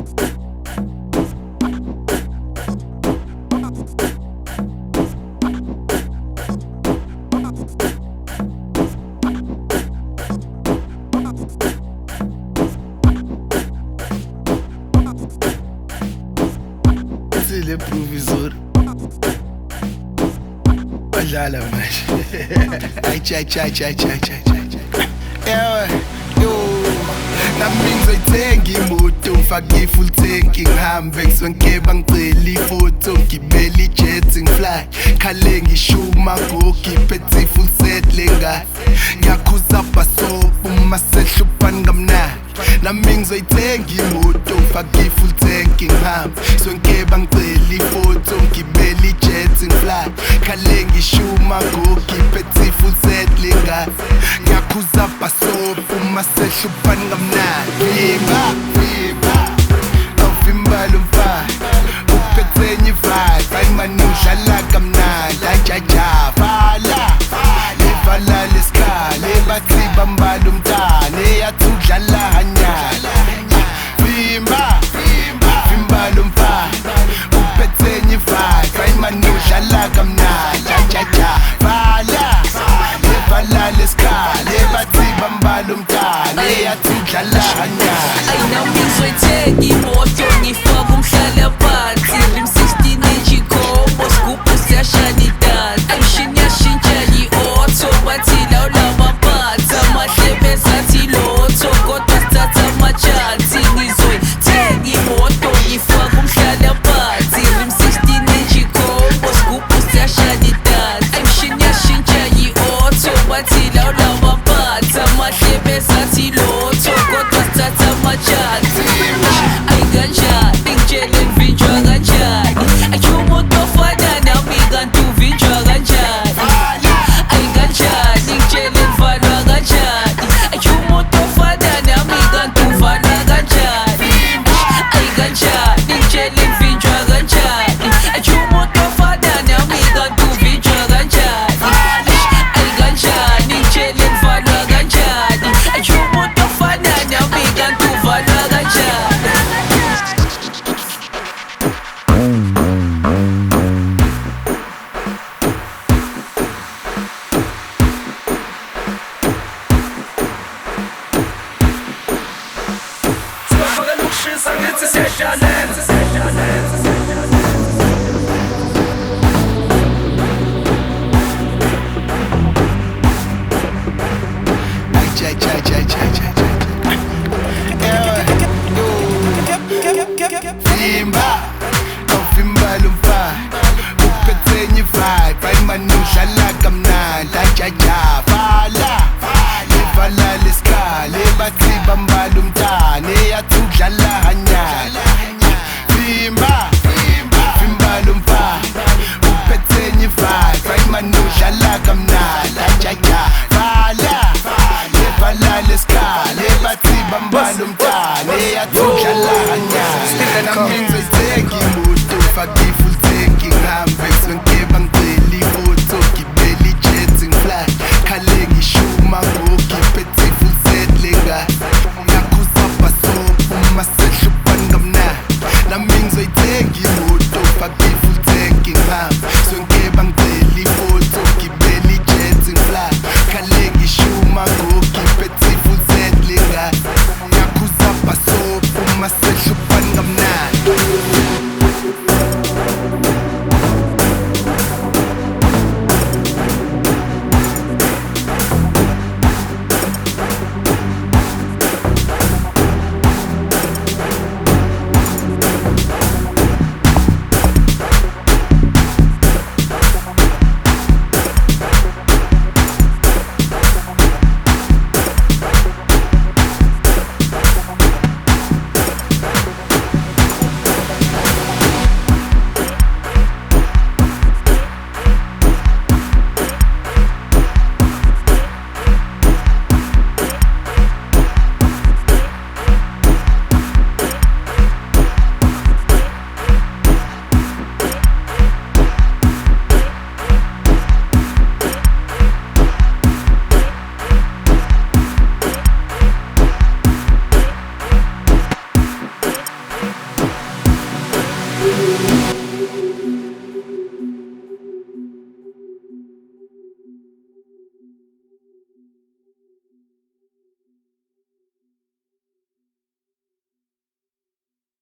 Le provisor Olhala manje Ay cha cha cha cha cha cha yo nami ngizoyithenga imoto ngifake i-full tank ngihambe ngisonke bangicela ifoto ngibele i-jet ngifly khale ngishuma ngiphethe i-full set lengane ngiyakhuza bhasopo uma sehluphani kamnandi nami ngizoyithenga imoto ngifake i-full tank ngihambe sonke bangicela ifoto ngibele i-jet ngifly khale ngishuma ngiphethe i-full set lengane ngiyakhuza bhasopo uma sehluphani kamnandi Vimba lumfai uphethe enye vibe ayimane udlala kamnandi ajaja vala levala lesikhala ebathi bambala umntana eyathi udlala hanyala Vimba lumfai uphethe enye vibe ayimane udlala kamnandi ajaja vala levala lesikhala ebathi bambala umntana eyathi udlala hanyala Ayinami ngizoyithenga imoto ngifake umhlala phansi Rim 16 inch ikhombo sigubhu siyashaya idansi Ayishini yashintsha yi-auto bathi lawo lamaphansi Amahlebe ezathi lotho kodwa sithatha amachansi Ngizoyithenga imoto ngifake umhlala phansi Rim 16 inch ikhombo sigubhu siyashaya idansi Ayishini yashintsha yi-auto bathi lawo lamaphansi Amahlebe ezathi lotho kodwa sithatha amachansi Ayinganjani ngitshele ngivinjwa kanjani Ayumuntu ofana nami kanti uvinjwa kanjani Ayinganjani ngitshele ngivalwa kanjani Ayumuntu ofana nami kanti uvalwa kanjani Ayinganjani ngitshele ngivinjwa kanjani Ayumuntu ofana nami kanti uvinjwa kanjani Ayinganjani ngitshele ngivalwa kanjani Ayumuntu ofana nami kanti uvalwa kanjani Cha cha cha cha cha Vimba lumfai uphethe enye vibe ayimane udlala kamnandi ajaja vala levala lesikhala ebathi bambala umntana eyathi udlala hanyala Vimba lumfai uphethe enye vibe ayimane udlala kamnandi ajaja vala levala lesikhala ebathi bambala umntana eyathi udlala hanyala nami ngizoyithenga imoto ngifake i-full tank ngihambe sonke bangicela ifoto ngibele i-jet ngifly khale ngishuma ngiphethe i-full set lengane ngiyakhuza bhasopo uma sehluphani kamnandi nami ngizoyithenga imoto ngifake i-full tank ngihambe sonke bangicela ifoto ngibele i-jet ngifly khale ngishuma ngiphethe i-full set lengane ngiyakhuza bhasopo uma sehluphani kamnandi Fire.